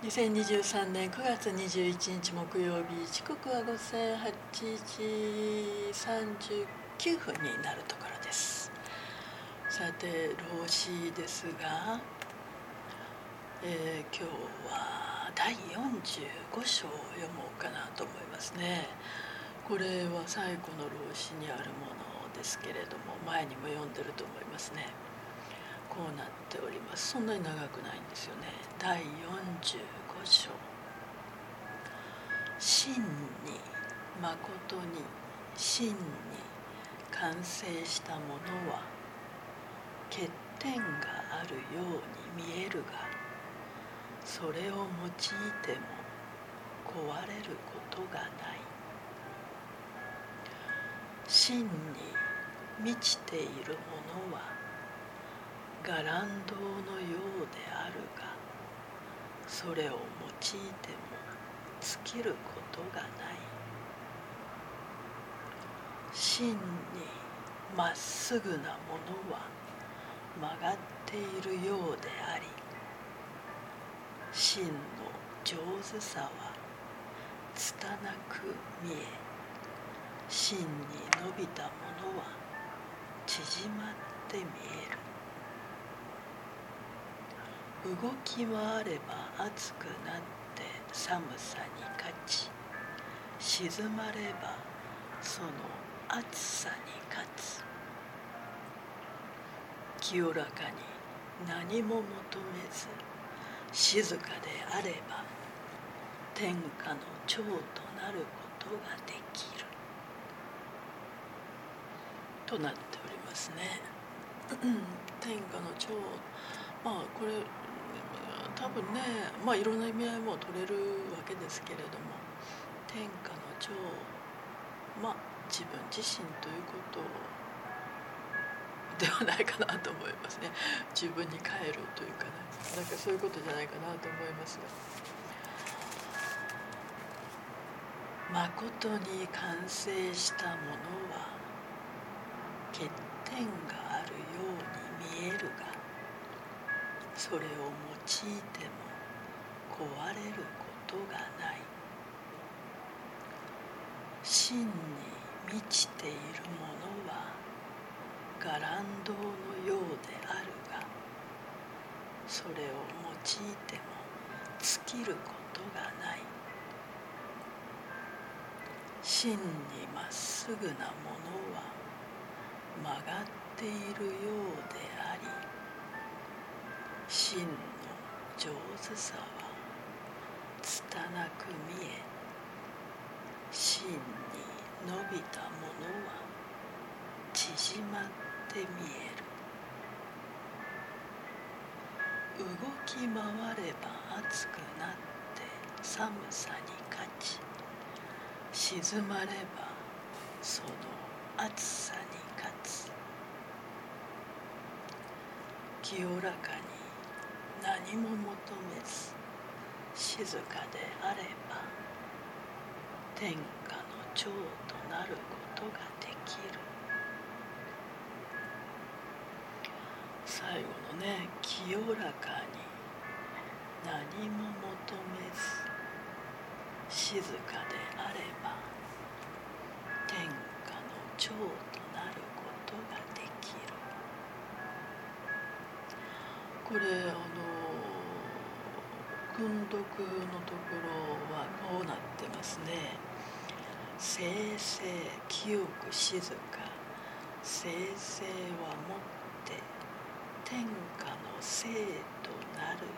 2023年9月21日木曜日、時刻は午前8時39分になるところです。さて、老子ですが、今日は第45章を読もうかなと思いますね。これは最後の老子にあるものですけれども、前にも読んでると思いますね。こうなっております。そんなに長くないんですよね。第45章。真に誠に真に完成したものは欠点があるように見えるが、それを用いても壊れることがない。真に満ちているものは伽藍堂のようであるが、それを用いても尽きることがない。真にまっすぐなものは曲がっているようであり、真の上手さは拙く見え、真に伸びたものは縮まって見える。動き回れば熱くなって寒さに勝ち、静まればその暑さに勝つ。清らかに何も求めず静かであれば天下の長となることができるとなっておりますね。天下の長、これ多分ね、いろんな意味合いも取れるわけですけれども、天下の長、自分自身ということではないかなと思いますね。自分に帰るというかね、なんかそういうことじゃないかなと思いますが、誠に完成したものは欠点があるように見えるが、それを用いても壊れることがない。真に満ちているものは伽藍堂のようであるが、それを用いても尽きることがない。真にまっすぐなものは曲がっているようであり、真の上手さは拙く見え、真に伸びたものは縮まって見える。動き回れば熱くなって寒さに勝ち、静まればその暑さに勝つ。清らかに何も求めず静かであれば天下の長となることができる。最後のね、清らかに何も求めず静かであれば天下の長となることができる。これ訓読のところはこうなってますね。静々清く静か、静々はもって天下の生となる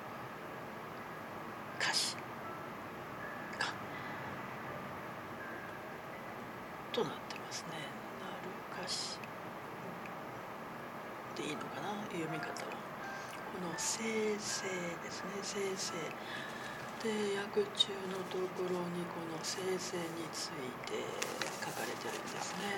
歌詞かとなってますね。なる歌詞でいいのかな、読み方は。この生々ですね、生々で、訳中のところにこの生々について書かれてるんですね。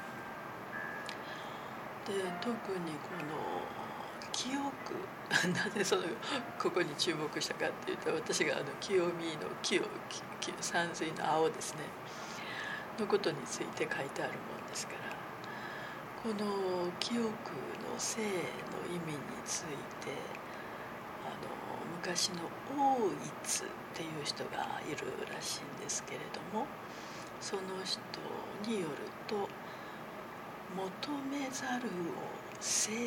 で、特にこの清くなぜここに注目したかっていうと、私が清見の清、山水の青ですねのことについて書いてあるもんですから、この清くの生の意味について昔の大津っていう人がいるらしいんですけれども、その人によると、求めざるをせえという、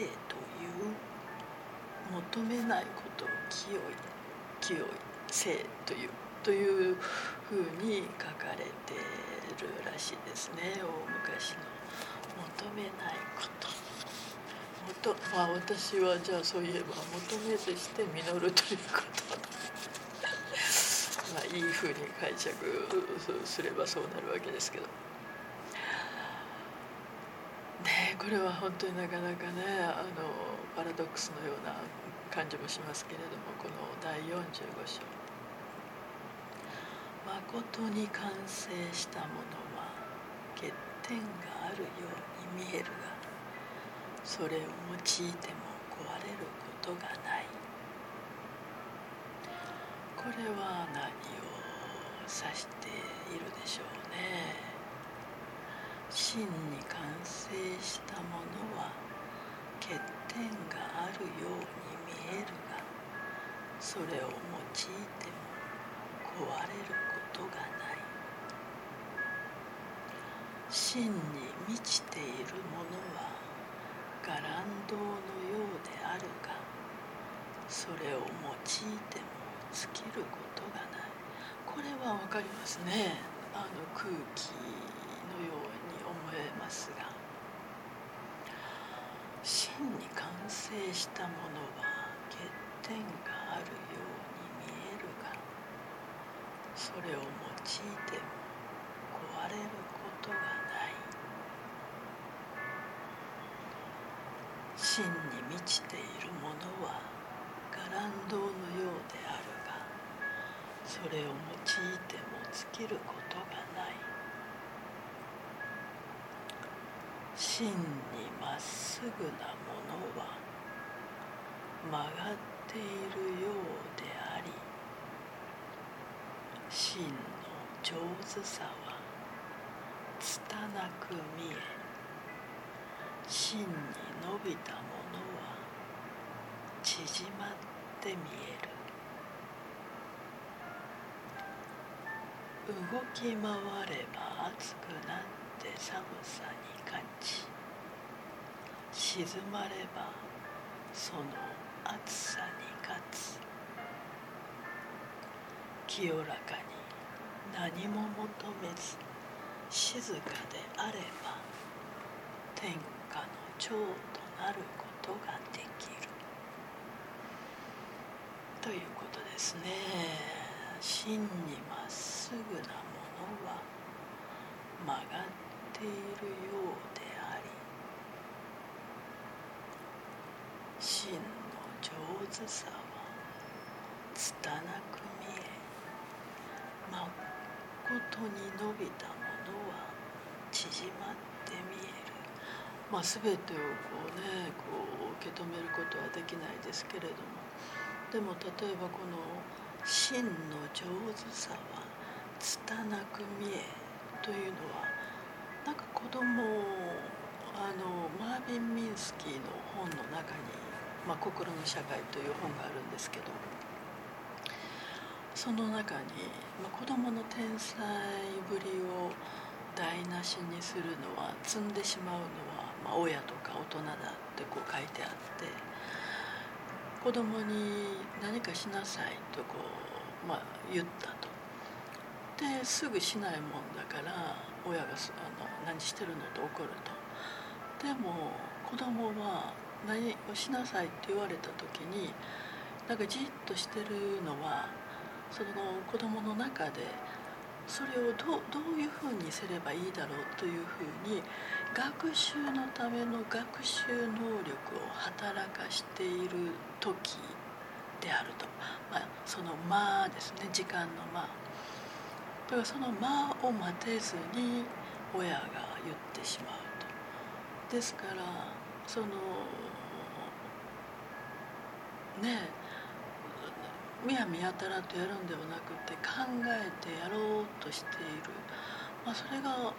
求めないことを清いせえというふうに書かれているらしいですね。大昔の求めないこと。私はじゃあそういえば求めずして実るということいいふうに解釈すればそうなるわけですけどね。これは本当になかなかねパラドックスのような感じもしますけれども、この第45章、誠に完成したものは欠点があるように見えるが、それを用いても壊れることがない。これは何を指しているでしょうね。真に完成したものは欠点があるように見えるが、それを用いても壊れることがない。真に満ちているものは伽藍堂のようであるが、それを用いても尽きることがない。これは分かりますね。空気のように思えますが、真に完成したものは欠点があるように見えるが、それを用いても壊れることがない。真に満ちているものは伽藍堂のようであるが、それを用いても尽きることがない。真にまっすぐなものは曲がっているようであり、真の上手さは拙く見え、真に伸びたものは縮まって見える。動き回れば熱くなって寒さに勝ち、沈まればその暑さに勝つ。清らかに何も求めず静かであれば、天下の長となることができるということですね。真にまっすぐなものは曲がっているようであり、真の上手さは拙く見え、まことに伸びたものは縮まって見える。全てを受け止めることはできないですけれども、でも例えばこの真の上手さは拙く見えというのは、なんか子供マーヴィン・ミンスキーの本の中に、心の社会という本があるんですけど、その中に、子供の天才ぶりを台無しにするのは、積んでしまうのは、親とか大人だって書いてあって、子供に何かしなさいと言ったと。ですぐしないもんだから親が何してるのと怒ると。でも子供は何をしなさいって言われた時に、なんかじっとしてるのは、その子供の中でそれをどういうふうにすればいいだろうというふうに、学習のための学習能力を働かしている時であると。そのですね、時間のだからそのを待てずに親が言ってしまうと。ですからそのむやみやたらとやるんではなくて、考えてやろうとしている、それが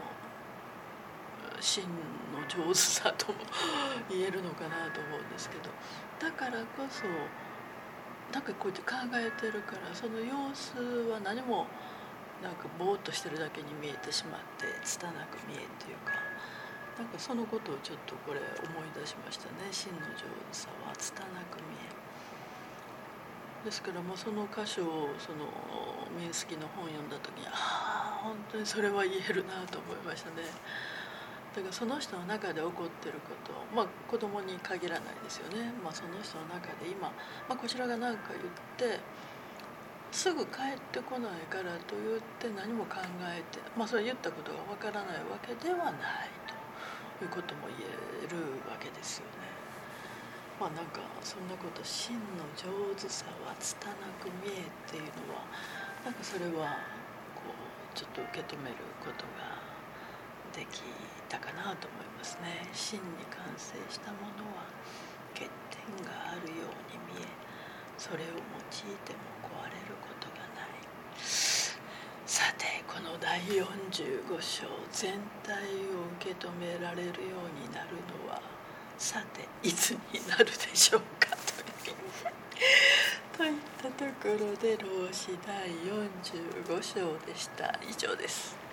真の上手さとも言えるのかなと思うんですけど、だからこそなんかこうやって考えてるからその様子は何もなんかぼーっとしてるだけに見えてしまって拙く見えというか、なんかそのことをちょっとこれ思い出しましたね。真の上手さは拙く見えですから、もうその箇所をそのミンスキの本を読んだ時に本当にそれは言えるなと思いましたね。だからその人の中で起こってること、子供に限らないですよね。その人の中で今、こちらが何か言ってすぐ帰ってこないからといって何も考えて、それ言ったことがわからないわけではないということも言えるわけですよね。なんかそんなこと、真の上手さは拙く見えっていうのは、なんかそれはこうちょっと受け止めることができたかなと思いますね。真に完成したものは欠点があるように見え、それを用いても壊れることがない。さて、この第45章全体を受け止められるようになるのはさていつになるでしょうかといったところで、老子第45章でした。以上です。